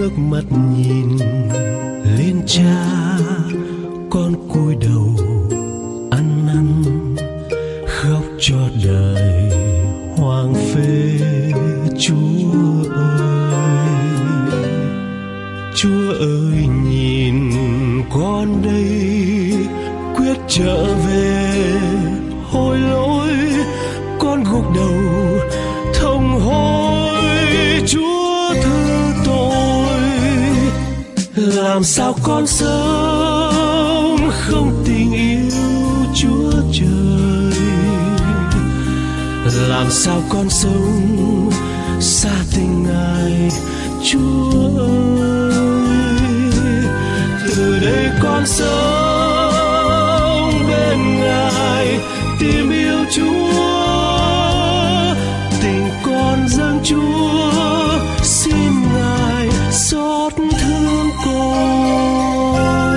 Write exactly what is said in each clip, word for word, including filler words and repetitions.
ngước mắt nhìn lên cha, con cúi đầu ăn năn khóc cho đời hoang phế. Chúa ơi, Chúa ơi, nhìn con đây quyết trở về hối lỗi, con gục đầu thông hối. Chúa thứ tôi, làm sao con sống không tình yêu Chúa trời, làm sao con sống xa tình Ngài Chúa ơi. Từ đây con sống bên Ngài, tìm yêu Chúa, tình con dâng Chúa, xin Ngài xót thương con.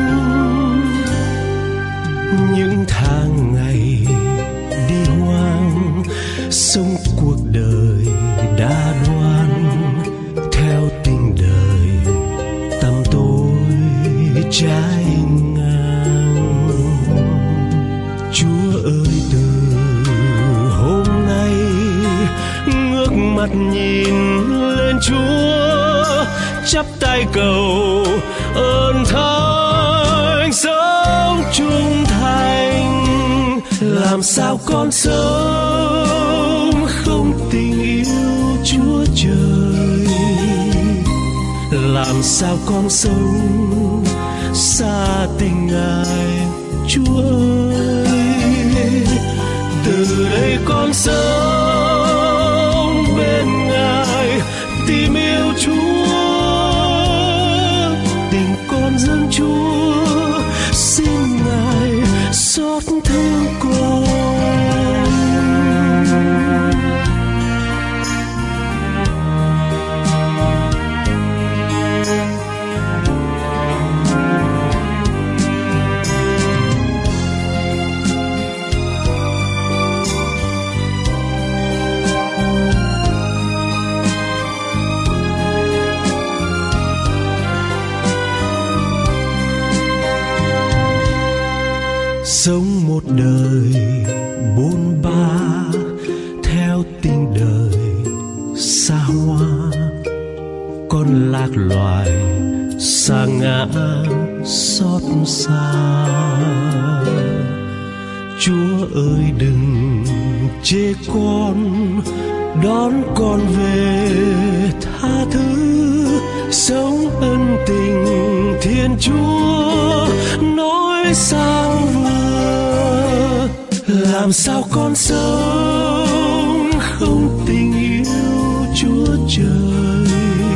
Những tháng ngày đi hoang, sống cuộc đời đã đoan, theo tình đời tăm tối trái ngang. Chúa ơi, từ hôm nay ngước mặt nhìn lên Chúa, chắp tay cầu ơn Thánh sống trung thành. Làm sao con sống không tình yêu Chúa trời, làm sao con sống xa tình Ngài Chúa ơi. Từ đây con sống bên Ngài, tìm yêu Chúa, tình con dâng Chúa, xin Ngài xót thương con. Sống một đời bôn ba theo tình đời xa hoa, con lạc loài sa ngã xót xa. Chúa ơi, đừng chê con, đón con về tha thứ, sống ân tình Thiên Chúa nói sao vừa. Làm sao con sống không tình yêu Chúa trời,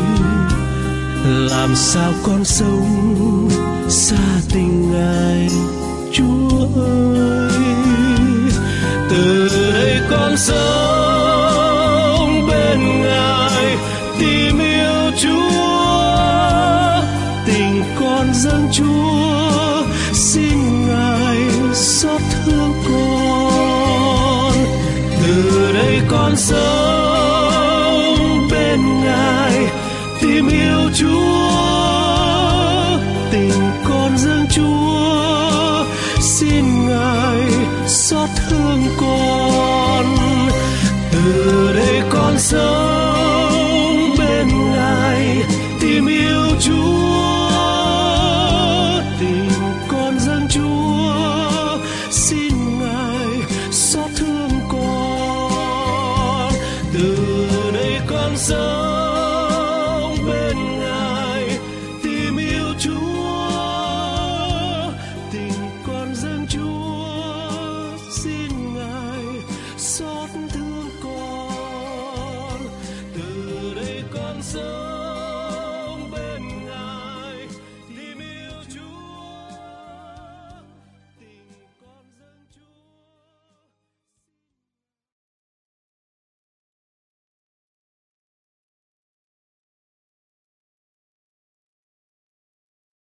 làm sao con sống xa tình Ngài Chúa ơi. Từ đây con sống bên Ngài, tìm yêu Chúa, tình con dâng Chúa, xin Ngài xót thương con. Từ đây con sống bên Ngài, tìm yêu Chúa, tình con dâng Chúa, xin Ngài xót thương con. Từ đây con sống bên Ngài, tìm yêu Chúa, tình con dâng Chúa, xin Ngài xót thương con. Từ đây con sống bên Ngài, tìm yêu Chúa, tình con dâng Chúa, xin Ngài xót thương con. Từ đây con sống